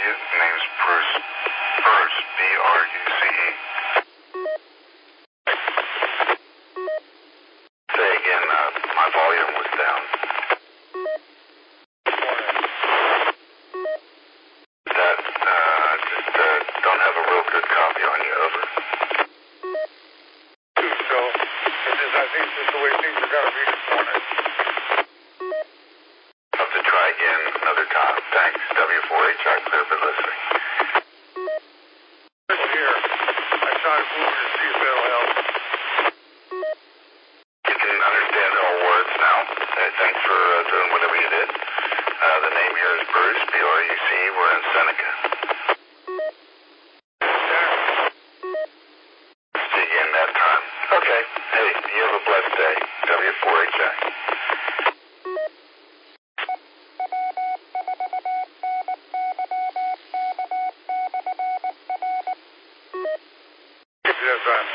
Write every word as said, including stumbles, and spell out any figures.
you? Name's Bruce. Bruce, B R U C E. Say again, uh, my volume was down. That, uh, just, uh, don't have a real good copy on you, over. So, it is, I think this is the way things are going to be this morning. Have to try again another time. Thanks. W four H I, clear for listening. Here, I tried moving to see if that'll help. You can understand all words now. Uh, thanks for uh, doing whatever you did. Uh, the name here is Bruce, B R U C E. We're in Seneca. See you again that time. Okay. Hey, you have a blessed day. W four H I. Give you that time.